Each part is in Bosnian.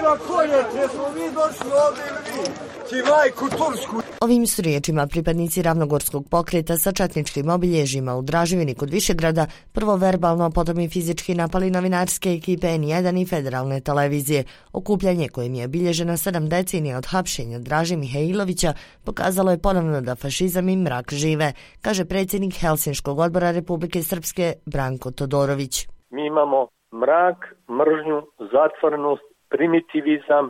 Mira koljete, jesmo mi došli ovdje ili vi? Ti majku tursku. Ovim su riječima pripadnici Ravnogorskog pokreta sa četničkim obilježjima u Draževini kod Višegrada prvo verbalno, potom i fizički napali novinarske ekipe N1 i federalne televizije. Okupljanje kojim je obilježeno 7 decenija od hapšenja Draže Mihajlovića pokazalo je ponovno da fašizam i mrak žive, kaže predsjednik Helsinškog odbora Republike Srpske Branko Todorović. Mi imamo mrak, mržnju, zatvorenost, primitivizam,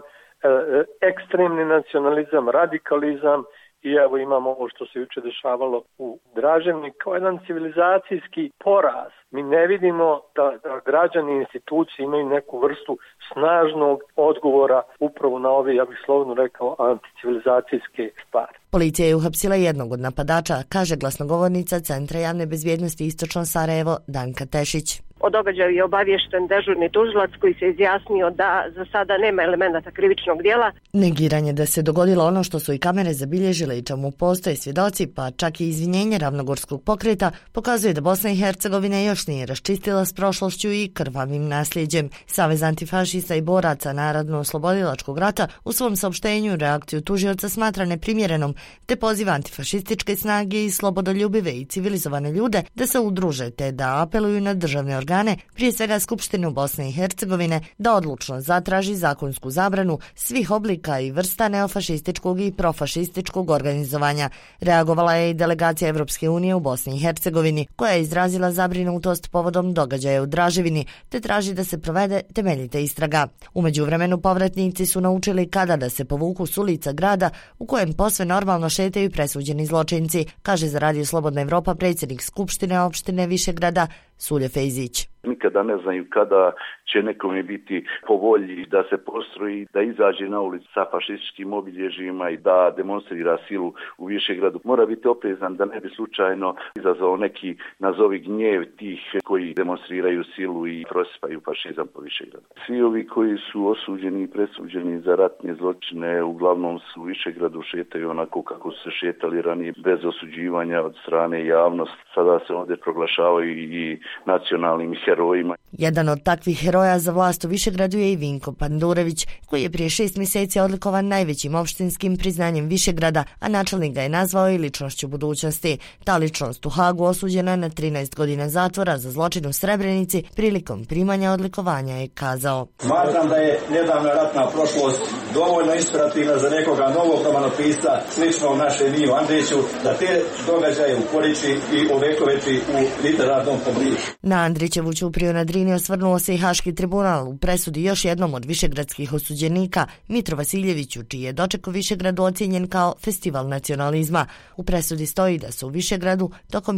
ekstremni nacionalizam, radikalizam i evo imamo ovo što se juče dešavalo u Draževni kao jedan civilizacijski poraz. Mi ne vidimo da građani i institucije imaju neku vrstu snažnog odgovora upravo na ove, ja bih slobodno rekao, anticivilizacijske stvari. Policija je uhapsila jednog od napadača, kaže glasnogovornica Centra javne bezbjednosti Istočno Sarajevo Danka Tešić. O događaju je obaviješten dežurni tužilac koji se izjasnio da za sada nema elemenata krivičnog djela. Negiranje da se dogodilo ono što su i kamere zabilježile i čemu postoje svjedoci, pa čak i izvinjenje Ravnogorskog pokreta, pokazuje da Bosna i Hercegovina još nije raščistila s prošlošću i krvavim nasljeđem. Savez antifašista i boraca Narodno-oslobodilačkog rata u svom saopštenju reakciju tužioca smatra neprimjerenom, te poziva antifašističke snage i slobodoljubive i civilizovane ljude da se udruže te da apeluju na državne organe, prije svega Skupštinu Bosne i Hercegovine, da odlučno zatraži zakonsku zabranu svih oblika i vrsta neofašističkog i profašističkog organizovanja. Reagovala je i delegacija Evropske unije u Bosni i Hercegovini, koja je izrazila zabrinutost povodom događaja u Draževini, te traži da se provede temeljita istraga. U međuvremenu povratnici su naučili kada da se povuku s ulica grada u kojem posve normalno šetaju presuđeni zločinci, kaže za Radio Slobodna Evropa predsjednik Skupštine opštine Višegrada Sulje Fejzić. Nikada ne znaju kada će nekome biti po volji da se postroji, da izađe na ulicu sa fašističkim obilježjima i da demonstrira silu u Višegradu. Mora biti oprezan da ne bi slučajno izazvao neki nazovi gnjev tih koji demonstriraju silu i prosipaju fašizam po Višegradu. Svi ovi koji su osuđeni i presuđeni za ratne zločine uglavnom su u Višegradu šetaju onako kako su se šetali ranije, bez osuđivanja od strane javnosti. Sada se ovdje proglašavaju i nacionalnim herojima. Jedan od takvih heroja za vlast u Višegradu je i Vinko Pandurević, koji je prije 6 mjeseci odlikovan najvećim opštinskim priznanjem Višegrada, a načelnik ga je nazvao i ličnošću budućnosti. Ta ličnost u Hagu osuđena je na 13 godina zatvora za zločin u Srebrenici prilikom primanja odlikovanja je kazao. Smatram da je nedavna ratna prošlost dovoljno inspirativna za nekoga novog romanopisca sličnog našem Ivu Andriću, da te događaje uporiči i ovekoveči u literarnom obliku. Na Andrićevu ćupriju na Drini osvrnuo se i Haški tribunal u presudi još jednom od višegradskih osuđenika, Mitru Vasiljeviću, čiji je doček u Višegradu ocijenjen kao festival nacionalizma. U presudi stoji da su u Višegradu tokom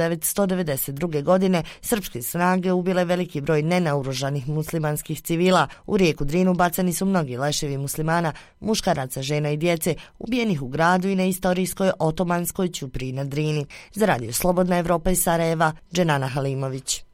1992. godine srpske snage ubile veliki broj nenaoružanih muslimanskih civila. U rijeku Drinu bacani su mnogi leševi muslimana, muškaraca, žena i djece, ubijenih u gradu i na istorijskoj otomanskoj ćupriji na Drini. Za Radio Slobodna Evropa iz Sarajeva, Dženana Halimović.